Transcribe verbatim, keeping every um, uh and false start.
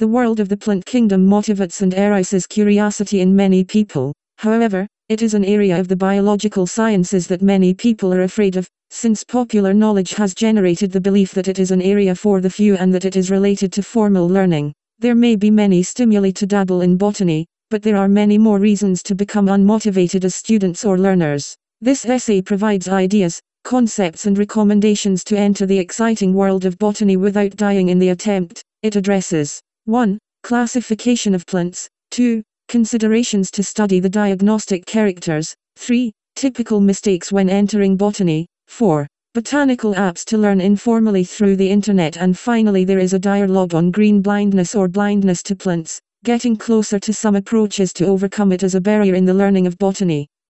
The world of the plant kingdom motivates and arouses curiosity in many people. However, it is an area of the biological sciences that many people are afraid of, since popular knowledge has generated the belief that it is an area for the few and that it is related to formal learning. There may be many stimuli to dabble in botany, but there are many more reasons to become unmotivated as students or learners. This essay provides ideas, concepts and recommendations to enter the exciting world of botany without dying in the attempt. It addresses one. Classification of plants. two. Considerations to study the diagnostic characters. three. Typical mistakes when entering botany. four. Botanical apps to learn informally through the internet, and finally there is a dialogue on green blindness or blindness to plants, getting closer to some approaches to overcome it as a barrier in the learning of botany.